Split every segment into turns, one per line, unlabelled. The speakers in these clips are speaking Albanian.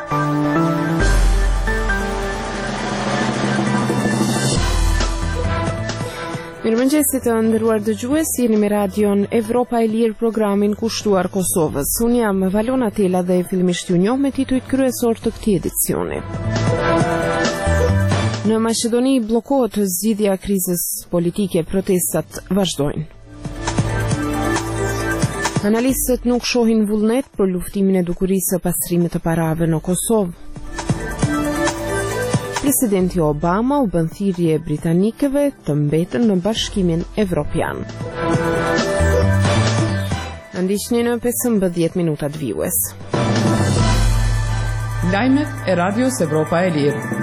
Mirëmëngjesit të nderuar dëgjues, jeni me radion Evropa e Lirë, programin kushtuar Kosovës. Unë jam Valona Tela dhe fillimisht ju njoh me titujt kryesor të këtij edicioni. Në Maqedoni bllokohet zgjidhja e krizës politike, protestat vazhdojnë. Analistët nuk shohin vullnet për luftimin e dukurisë së pastrimit të parave në Kosovë. Presidenti Obama u bën thirrje britanikëve të mbeten në Bashkimin Evropian. Ndiqni në 15 minutat vijues.
Lajmet e Radios Evropa e Lirë.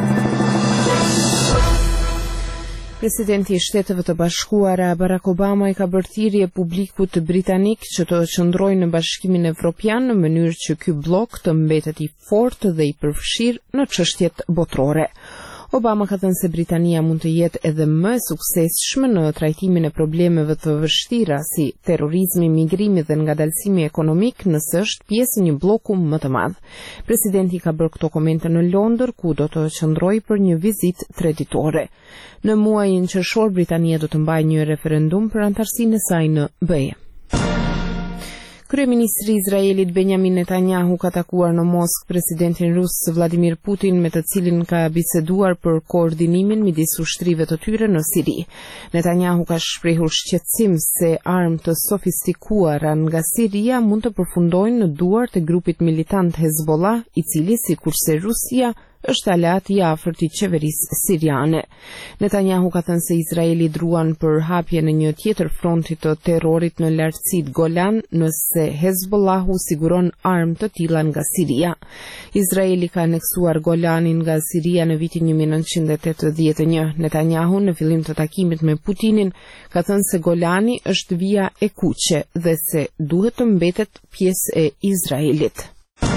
Presidenti i Shteteve të Bashkuara Barack Obama i ka bërë thirrje publikut britanik që të qëndrojnë në Bashkimin Evropian në mënyrë që ky blok të mbetet i fortë dhe i përfshirë në çështjet botërore. Obama ka thënë se Britania mund të jetë edhe më e suksesshme në trajtimin e problemeve të vështira si terrorizmi, migrimi dhe ngadalësimi ekonomik nëse është pjesë e një bloku më të madh. Presidenti ka bërë këto komente në Londër, ku do të qëndrojë për një vizitë 3 ditore. Në muajin qershor, Britania do të mbajë një referendum për antarësinë e saj në BE. Kryeministri i Izraelit Benjamin Netanyahu ka takuar në Moskë presidentin rus Vladimir Putin, me të cilin ka biseduar për koordinimin midis ushtrive të tyre në Siri. Netanyahu ka shprehur shqetësim se armë të sofistikuara nga Siria mund të përfundojnë në duart e grupit militant Hezbollah, i cili, sikurse Rusia, është aleat i afërt i qeverisë siriane. Netanyahu ka thënë se Izraeli druan për hapje në një tjetër fronti të terrorit në lartësitë Golan nëse Hezbollahu siguron armë të tilla nga Siria. Izraeli ka aneksuar Golanin nga Siria në vitin 1981. Netanyahu në fillim të takimit me Putinin ka thënë se Golani është vija e kuqe dhe se duhet të mbetet pjesë e Izraelit.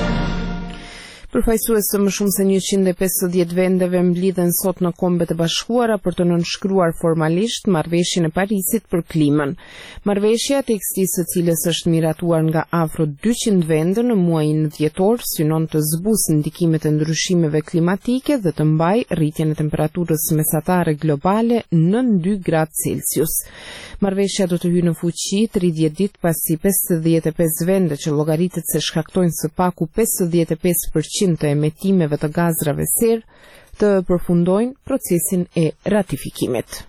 Përfaqësues të më shumë se 150 vendeve mblidhen sot në Kombet e Bashkuara për të nënshkruar formalisht Marrëveshjen e Parisit për klimën. Marrëveshja, tekstisë së cilës është miratuar nga afro 200 vende në muajin dhjetor, synon të zbusë ndikimet e ndryshimeve klimatike dhe të mbajë rritjen e temperaturës mesatare globale nën 2 gradë Celsius. Marrëveshja do të hyjë në fuqi 30 ditë pasi 55 vende që llogaritet se shkaktojnë së paku 55% të emetimeve të gazrave serë të përfundojnë procesin e ratifikimit.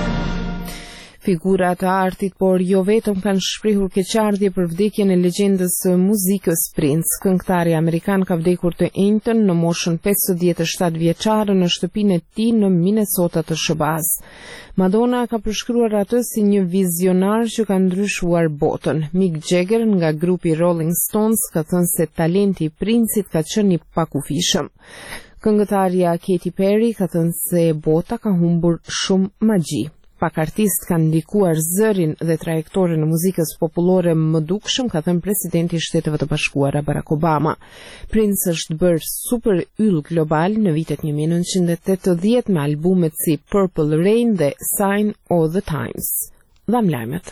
Figurat e artit, por jo vetëm, kanë shprehur keqardhje për vdekjen e legjendës së muzikës Prince. Këngëtari amerikan ka vdekur të enjtën në moshën 57 vjeçare në shtëpinë e tij në Minnesota të SBA-s. Madonna ka përshkruar atë si një vizionar që ka ndryshuar botën. Mick Jagger nga grupi Rolling Stones ka thënë se talenti i Prince-it ka qenë i pakufishëm. Këngëtarja Katy Perry ka thënë se bota ka humbur shumë magji. Pak artist kanë ndikuar zërin dhe trajektorin e muzikës popullore më dukshëm, ka thënë presidenti i Shteteve të Bashkuara Barack Obama. Prince është bërë super yll global në vitet 1980 me albumet si Purple Rain dhe Sign o' the Times. Dham lajmet.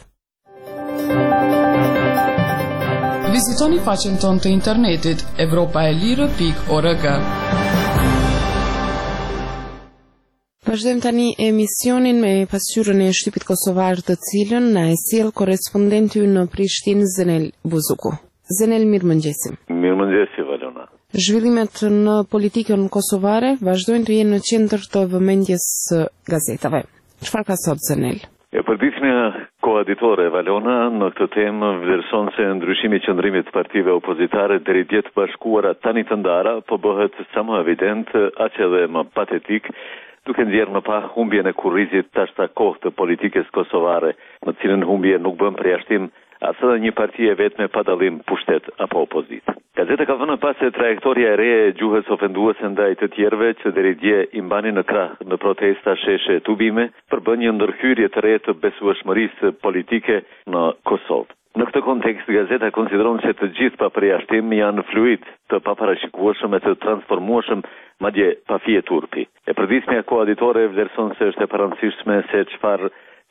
Vizitoni faqen tonë të internetit evropaelire.org.
Vazhdojmë tani emisionin me pasqyrën e shtypit kosovar, të cilën na e sjell korrespondenti në Prishtinë Zenel Buzuku. Zenel, mirëmëngjesim.
Mirëmëngjesi, Valona.
Zhvillimet në politikën kosovare vazhdojnë të jenë në qendër të vëmendjes së gazetave. Çfarë ka sot Zenel?
Përditshmja koaditore, Valona, në këtë temë vlerëson se ndryshimi i qëndrimit të partive opozitare deri dje të bashkuara tani të ndara po bëhet sa më evident, aq edhe më patetik, duke nxjerrë më pa humbjen e kurrizit tashta kohë të politikës kosovare, në cilën humbje nuk bën përjashtim as edhe një parti e vetme pa dallim pushtet apo opozitë. Gazeta ka vënë pas se trajektoria e re e gjuhës ofenduese ndaj të tjerëve që deri dje i mbanin në krah në protesta, sheshe, tubime, përbën një ndërhyrje të re të besueshmërisë politike në Kosovë. Në këtë kontekst, gazeta konsideron se të gjithë pa përjashtim janë fluid, të paparashikueshëm e të transformueshëm, madje pa fije turpi. E përditshmja koaditore vlerëson se është e parancishme se çfarë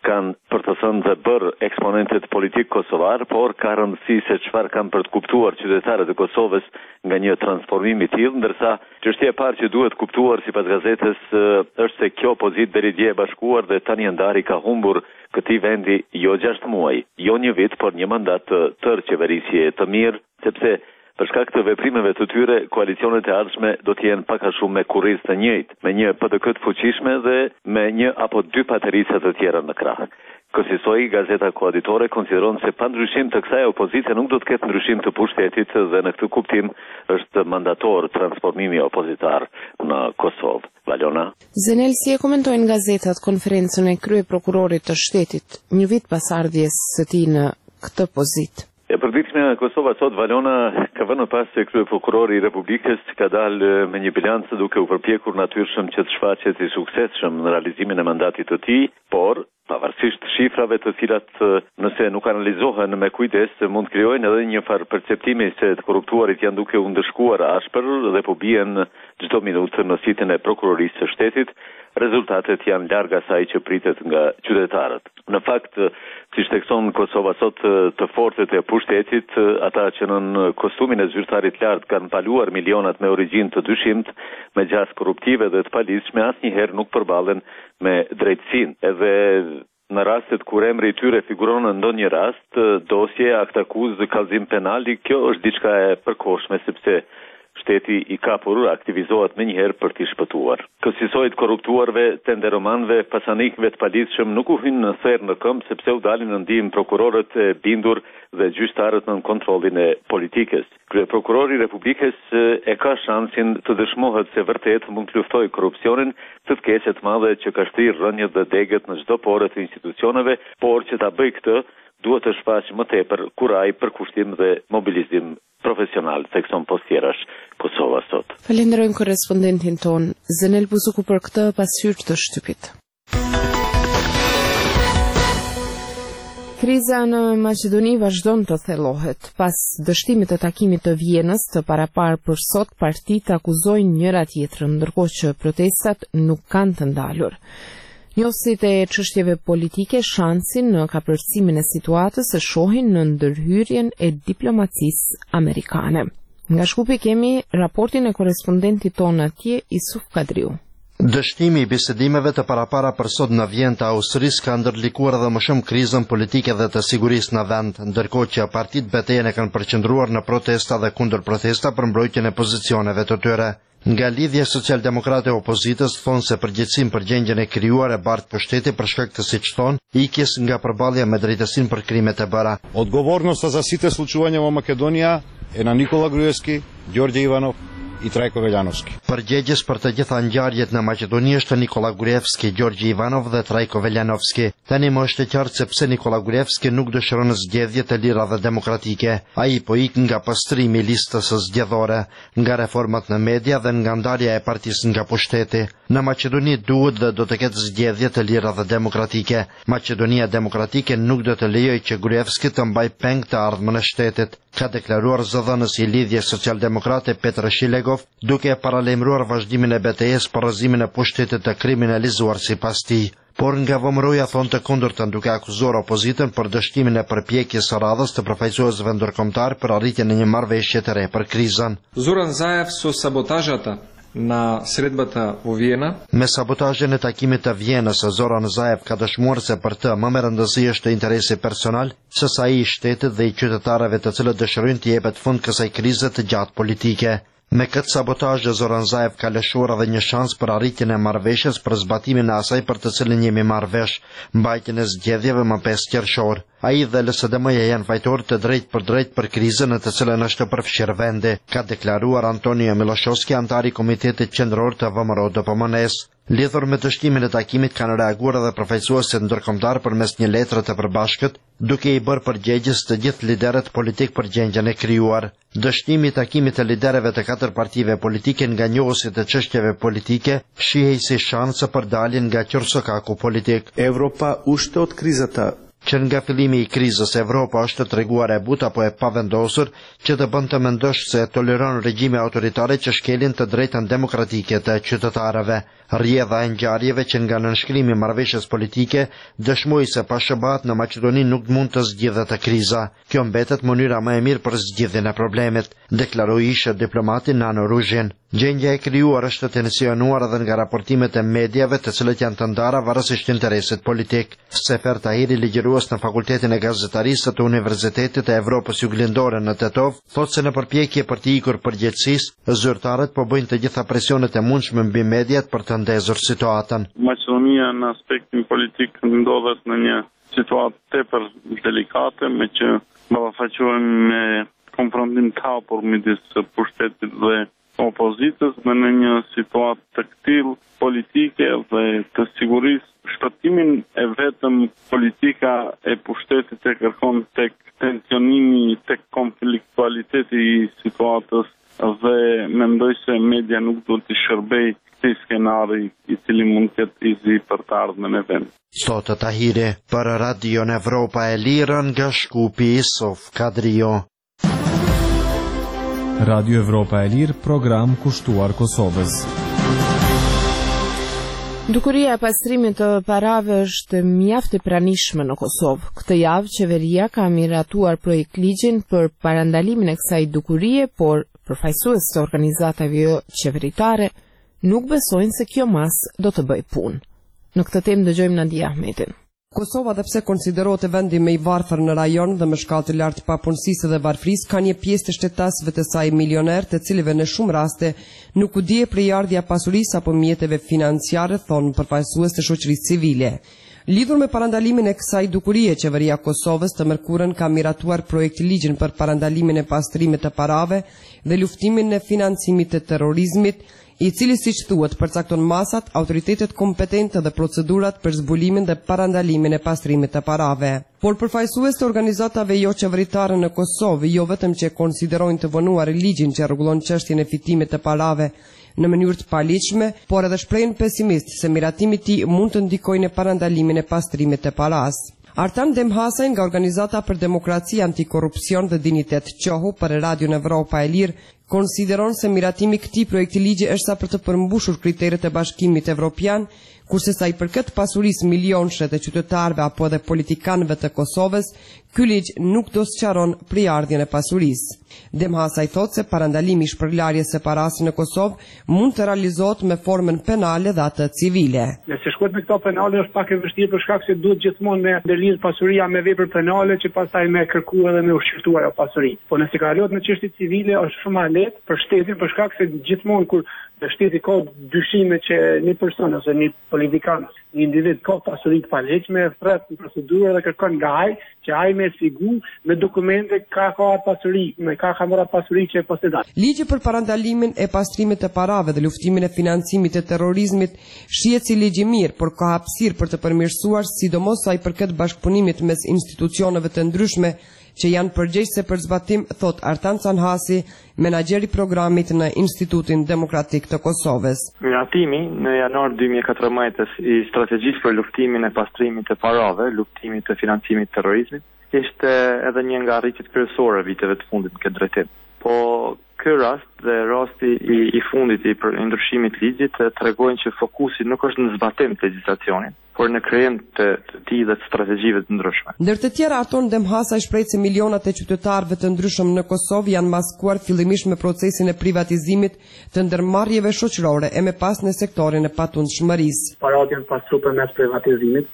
kanë për të thënë dhe bërë eksponentet politik kosovar, por ka rëndësi se çfarë kanë për të kuptuar qytetarët e Kosovës nga një transformim i tillë, ndërsa çështja e parë që duhet kuptuar sipas gazetës është se kjo pozitë deri dje e bashkuar dhe Tani Andari ka humbur këtij vendi jo 6 muaj, jo një vit, por një mandat të tërë qeverisje të mirë, sepse për shkak të veprimeve të tyre, koalicionet e ardhshme do të jenë pak a shumë me kurriz të njëjtë, me një PDK të fuqishme dhe me një apo dy paterica të tjera në krah. Kësaj gazeta koaditore konsideron se pa ndryshim të kësaj opozite nuk do të ketë ndryshim të pushtetit dhe në këtë kuptim është mandator transformimi opozitar në Kosovë. Valona.
Zenel, si e komentojnë gazetat konferencën e kryeprokurorit të shtetit një vit pas ardhjes së tij në këtë pozitë?
E përditshmja e Kosova sot, Valona, ka vënë pas se kryeprokurori i Republikës ka dalë me një bilancë duke u përpjekur natyrshëm që të shfaqet i suksesshëm në realizimin e mandatit të tij, por pavarësisht shifrave të cilat nëse nuk analizohen me kujdes mund të krijojnë edhe një farë perceptimi se të korruptuarit janë duke u ndëshkuar ashpër dhe po bien çdo minutë në sitën e prokurorisë së shtetit, rezultatet janë larg asaj që pritet nga qytetarët. Në fakt, siç thekson Kosova sot, të fortët e pushtetit, ata që në kostumin e zyrtarit lart kanë paluar milionat me origjinë të dyshimt, me gjasë korruptive dhe të palishme, asnjëherë nuk përballen me drejtësinë. Edhe në rastet kur emri i tyre figuron në ndonjë rast, dosje, akt akuzë, kallëzim penal, kjo është diçka e përkohshme sepse shteti i kapur aktivizohet me njëherë për t'i shpëtuar. Kësaj të korruptuarve, tenderomanëve, pasanikëve të palidhshëm nuk u hynë në therr në këmbë sepse u dalin në ndihmë prokurorët e bindur dhe gjyqtarët në kontrollin e politikës. Kryeprokurori i Republikës e ka shansin të dëshmohet se vërtet mund të luftojë korrupsionin, të keqet madhe që ka shtrirë rënjët dhe degët në çdo pore të institucioneve, por që ta bëj këtë duhet të shfaqë më tepër kuraj, përkushtim dhe mobilizim profesional, thekson Postjerash Kosova sot.
Falenderojmë korrespondentin ton, Zenel Buzuku, për këtë pasqyrë të shtypit. Kriza në Maqedoni vazhdon të thellohet. Pas dështimit të takimit të Vienës të paraparë për sot, partitë akuzojnë njëra tjetrën, ndërkohë që protestat nuk kanë të ndalur. Njohësit e çështjeve politike shansin në kapërcimin e situatës e shohin në ndërhyrjen e diplomacisë amerikane. Nga Shkupi kemi raportin e korrespondentit tonë atje, Isuf Kadriu.
Dështimi i bisedimeve të parapara për sot në Vjenë të Austrisë ka ndërlikuar edhe më shumë krizën politike dhe të sigurisë në vend, ndërkohë që partitë betejën e kanë përqendruar në protesta dhe kundër protesta për mbrojtjen e pozicioneve të tyre. Nga lidhja socialdemokrate e opozitës thonë se përgjegjësinë për gjendjen e krijuar e bart pushteti për shkak të, siç thonë, ikjes nga përballja me drejtësinë për krimet e bëra.
Odgovornosta za site случувања во Македонија е на Никола Груевски, Ѓорѓe Иванов i Trajko Veljanovski.
Përgjegjës për të gjitha ngjarjet në Maqedoni është Nikola Gruevski, Ѓorѓe Ivanov dhe Trajko Veljanovski. Tani më është e qartë se pse Nikola Gruevski nuk dëshiron zgjedhje të lira dhe demokratike. Ai po ik nga pastrimi i listës së zgjedhore, nga reformat në media dhe nga ndarja e partisë nga pushteti. Në Maqedoni duhet dhe do të ketë zgjedhje të lira dhe demokratike. Maqedonia Demokratike nuk do të lejojë që Gruevski të mbajë peng të ardhmën e shtetit, ka deklaruar zëdhënësi i lidhjes socialdemokrate Petr Shilegov, duke paralajmëruar vazhdimin e betejës për rrëzimin e pushtetit të kriminalizuar sipas tij. Por nga vëmëroja thonë të kundërtën, duke akuzuar opozitën për dështimin e përpjekjes së radhës të përfaqësuesve ndërkombëtar për arritjen e një marrëveshje të re për krizën.
Zoran Zaev со саботажата на средбата во Виена.
Me sabotazhin e takimit të Vienës, Zoran Zaev ka dëshmuar se për të më me rëndësi është interesi personal, sesa i shtetit dhe i qytetarëve të cilët dëshirojnë të jepet fund kësaj krize të gjatë politike. Me këtë sabotazh Zoran Zaev ka lëshuar edhe një shans për arritjen e marrëveshjes për zbatimin e asaj për të cilën jemi marrë vesh, mbajtjen e zgjedhjeve më 5 qershor. Ai dhe LSDM-ja janë fajtorë të drejt për krizën në të cilën është përfshirë vendi, ka deklaruar Antonio Miloshovski, antari i Komitetit Qendror të VMRO-DPMNE-s. Lidhur me dështimin e takimit kanë reaguar edhe përfaqësuesit ndërkombëtar përmes një letre të përbashkët, duke i bërë përgjegjës të gjithë liderët politik për gjendjen e krijuar. Dështimi i takimit të liderëve të 4 partive politike nga njohësit e çështjeve politike shihej si shanse për daljen nga qersokaku politik.
Европа уште од кризата
që nga fillimi I krizës Evropa është treguar e butë apo e pavendosur që të bën të mendosh se toleron regjime autoritare që shkelin të drejtën demokratike të qytetarëve. Rrjedha e ngjarjeve që nga nënshkrimi I marrëveshjes politike dëshmoi se pa SBA në Maqedoni nuk mund të zgjidhet kriza. Kjo mbetet mënyra më e mirë për zgjidhjen e problemit, deklaroi ish diplomati Nano Ruzhin. Gjendja e krijuar është tensionuar edhe nga raportimet e mediave, të cilët janë të ndara varësisht interesit politik. Sefer Tahiri, ligjërues në Fakultetin e Gazetarisë të Universitetit të Evropës Juglindore në Tetov, thotë se në përpjekje për të ikur përgjegjësisë, zyrtarët po bëjnë të gjitha presionet e mundshme mbi mediat për të ndezur situatën.
Maqedonia në aspektin politik ndodhet në një situatë tepër delikate, me që ballafaqohen me konfrontim të hapur midis pushtetit dhe opozitës, dhe në një situatë të këtillë politike dhe të sigurisë, shpëtimin e vetëm politika e pushtetit e kërkon tek tensionimi, tek konfliktualiteti I situatës, dhe mendoj se media nuk duhet të shërbej këtij skenari I cili mund të jetë I zi për të ardhmen e vend.
Thotë Tahiri për Radion Evropa e Lirë nga Shkupi Sof Kadrio.
Radio Evropa e Lirë, program kushtuar Kosovës.
Dukuria e pastrimit të parave është mjaft e pranishme në Kosovë. Këtë javë qeveria ka miratuar projekt ligjin për parandalimin e kësaj dukurie, por përfaqësues të organizatave jo qeveritare nuk besojnë se kjo mas do të bëj punë. Në këtë temë dëgjojmë Nadia Ahmetin.
Kosova, dhe pse konsiderohet vendi më I varfër në rajon dhe me shkallë të lartë papunësisë dhe varfrisë, ka një pjesë të shtetasëve të saj milioner, të cilëve në shumë raste nuk u dije përjardhja pasurisë apo mjeteve financiare, thonë përfaqësues të shoqërisë civile. Lidhur me parandalimin e kësaj dukurie, qeveria Kosovës të mërkurën ka miratuar projekt ligjin për parandalimin e pastrimit të parave dhe luftimin e financimit të terrorizmit, I cili, siç thuhet, përcakton masat, autoritetet kompetente dhe procedurat për zbulimin dhe parandalimin e pastrimit të parave. Por përfaqësues të organizatave jo qeveritare në Kosovë, jo vetëm që konsiderojnë të vonuar ligjin që rregullon çështjen e fitimit të parave në mënyrë të paligjshme, por edhe shprehin pesimist se miratimi I tij mund të ndikojë në parandalimin e pastrimit të paras. Artan Demhasaj nga Organizata për Demokraci, Antikorrupsion dhe Dinitet Qohu për Radion Evropa e Lirë konsideron se miratimi këtij projekti ligji është sa për të përmbushur kriteret e Bashkimit Evropian, kurse sa I përket pasurisë milionshë të qytetarëve apo edhe politikanëve të Kosovës, ky ligj nuk do sqaron përjardhjen e pasurisë. Demhasaj thotë se parandalimi I shpërlarjes së parasë në Kosovë mund të realizohet me formën penale dhe atë civile.
Nëse shkohet me këto penale është pak e vështirë për shkak se duhet gjithmonë me ndërlidh pasuria me vepër penale që pastaj me kërkuar edhe me ushqyrtuar ajo pasuri. Po nëse kalohet në çështje civile është shumë më lehtë për shtetin, për shkak se gjithmonë kur shteti ka dyshime që një person ose një politikan, një individ ka pasuri të palegjshme, thret në procedurë dhe kërkon nga ai që ai me sigur me dokumente ka pasuri, me ka marrë pasuri që e posedon.
Ligji për parandalimin e pastrimit të parave dhe luftimin e financimit të terrorizmit shihet si ligj I mirë, por ka hapësirë për të përmirësuar, sidomos sa I përket bashkëpunimit mes institucioneve të ndryshme që janë përgjegjëse për zbatim, thot Artan Canhasi, menaxheri programit në Institutin Demokratik të Kosovës.
Miratimi në janar 2014 I strategjisë për luftimin e pastrimit të parave, luftimit të financimit të terrorizmit, ishte edhe një nga arritjet kryesore viteve të fundit në këtë drejtim. Po ky rast dhe rasti I fundit I ndryshimit ligjit tregojnë që fokusi nuk është në zbatim të legjislacionit, por në krijim të tij dhe të strategjive të ndryshme.
Ndër të tjera, Arton Demhasa shpreh se milionat e qytetarëve të ndryshëm në Kosovë janë maskuar fillimisht me procesin e privatizimit të ndërmarrjeve shoqërore e me pas në sektorin e patundshmërisë.
Parat janë pasur përmes privatizimit,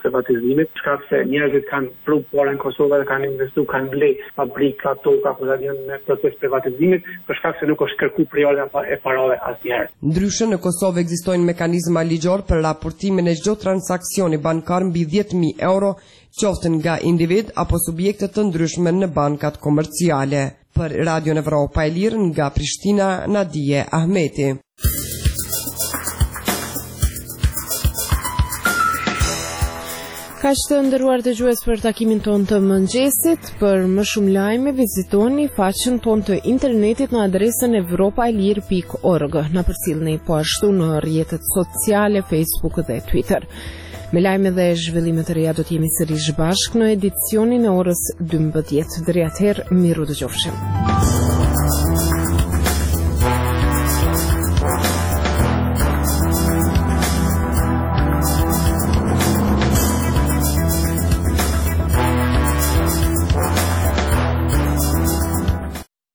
shkak se njerëzit kanë pru parë në Kosovë dhe kanë investuar, kanë ble fabrika, toka, por janë në proces privatizimit, për shkak se nuk është kërkuar përjardhja e parave asnjëherë.
Ndryshe në Kosovë ekzistojnë mekanizma ligjor për raportimin e çdo transaksioni bankar mbi 10.000 euro, qoftë nga individ apo subjekte të ndryshme në bankat komerciale. Për Radion Evropa e Lirë nga Prishtina, Nadije Ahmeti.
Kaq të nderuar dëgjues për takimin ton të mëngjesit. Për më shumë lajme vizitoni faqen ton të internetit në adresën evropaelir.org. Na përcjellni po ashtu në rrjetet sociale, Facebook dhe Twitter. Me lajme dhe zhvillime të reja do t'jemi sërish bashk në edicionin e orës 12. Deri atëherë, miru dëgjofshim.